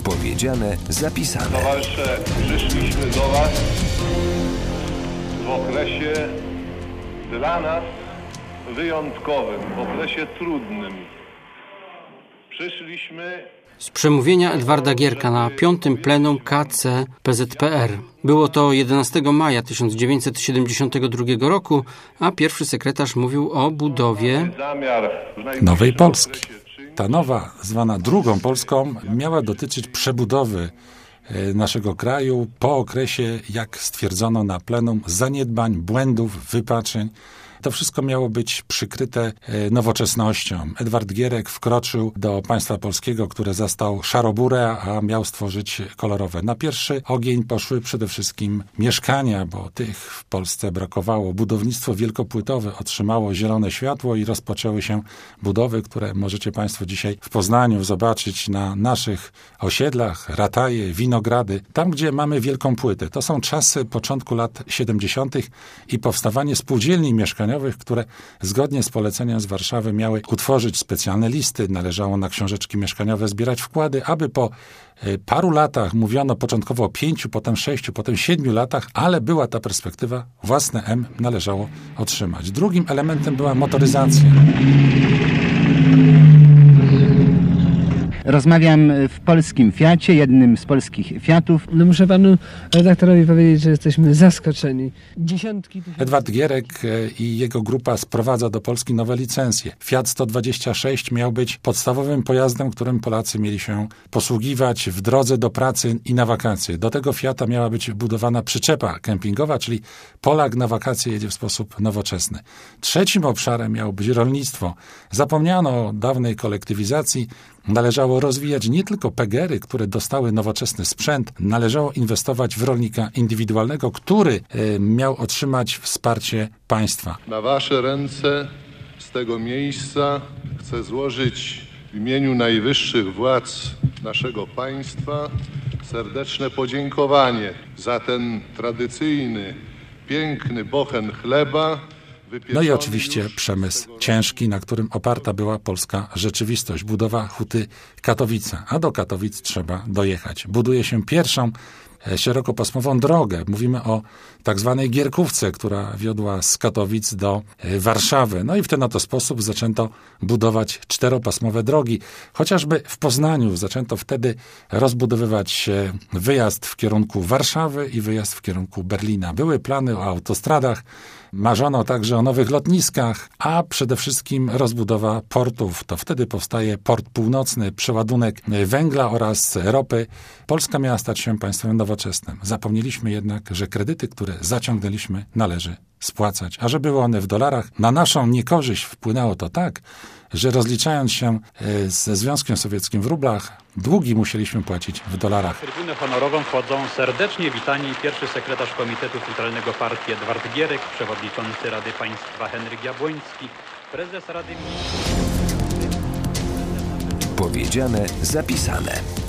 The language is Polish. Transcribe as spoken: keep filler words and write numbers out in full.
Powiedziane, zapisane. Towarzysze, przyszliśmy do Was w okresie dla nas wyjątkowym, w okresie trudnym. Przyszliśmy... Z przemówienia Edwarda Gierka na piątym plenum K C P Z P R. Było to jedenastego maja tysiąc dziewięćset siedemdziesiątego drugiego roku, a pierwszy sekretarz mówił o budowie nowej Polski. Ta nowa, zwana drugą Polską, miała dotyczyć przebudowy naszego kraju po okresie, jak stwierdzono na plenum, zaniedbań, błędów, wypaczeń. To wszystko miało być przykryte nowoczesnością. Edward Gierek wkroczył do państwa polskiego, które zastał szaroburę, a miał stworzyć kolorowe. Na pierwszy ogień poszły przede wszystkim mieszkania, bo tych w Polsce brakowało. Budownictwo wielkopłytowe otrzymało zielone światło i rozpoczęły się budowy, które możecie państwo dzisiaj w Poznaniu zobaczyć na naszych osiedlach, rataje, winogrady. Tam, gdzie mamy wielką płytę. To są czasy początku lat siedemdziesiątych i powstawanie spółdzielni mieszkaniowych, które zgodnie z poleceniem z Warszawy miały utworzyć specjalne listy. Należało na książeczki mieszkaniowe zbierać wkłady, aby po paru latach, mówiono początkowo o pięciu, potem sześciu, potem siedmiu latach, ale była ta perspektywa, własne M należało otrzymać. Drugim elementem była motoryzacja. Rozmawiam w polskim Fiacie, jednym z polskich Fiatów. No muszę panu redaktorowi powiedzieć, że jesteśmy zaskoczeni. Dziesiątki tysięcy... Edward Gierek i jego grupa sprowadza do Polski nowe licencje. Fiat sto dwadzieścia sześć miał być podstawowym pojazdem, którym Polacy mieli się posługiwać w drodze do pracy i na wakacje. Do tego Fiata miała być budowana przyczepa kempingowa, czyli Polak na wakacje jedzie w sposób nowoczesny. Trzecim obszarem miało być rolnictwo. Zapomniano o dawnej kolektywizacji. Należało rozwijać nie tylko pegery, które dostały nowoczesny sprzęt, należało inwestować w rolnika indywidualnego, który e, miał otrzymać wsparcie państwa. Na wasze ręce z tego miejsca chcę złożyć w imieniu najwyższych władz naszego państwa serdeczne podziękowanie za ten tradycyjny, piękny bochen chleba. No i oczywiście przemysł ciężki, na którym oparta była polska rzeczywistość. Budowa huty Katowice, a do Katowic trzeba dojechać. Buduje się pierwszą szerokopasmową drogę. Mówimy o tak zwanej Gierkówce, która wiodła z Katowic do Warszawy. No i w ten oto sposób zaczęto budować czteropasmowe drogi. Chociażby w Poznaniu zaczęto wtedy rozbudowywać wyjazd w kierunku Warszawy i wyjazd w kierunku Berlina. Były plany o autostradach, marzono także o nowych lotniskach, a przede wszystkim rozbudowa portów. To wtedy powstaje port północny, przeładunek węgla oraz ropy. Polska miała stać się państwem nowoczesnym. Zapomnieliśmy jednak, że kredyty, które zaciągnęliśmy, należy spłacać. A że były one w dolarach, na naszą niekorzyść wpłynęło to tak, że rozliczając się ze Związkiem Sowieckim w rublach, długi musieliśmy płacić w dolarach. Na trybunę honorową wchodzą serdecznie witani pierwszy sekretarz Komitetu Centralnego Partii Edward Gierek, przewodniczący Rady Państwa Henryk Jabłoński, prezes Rady Ministrów. Powiedziane, zapisane.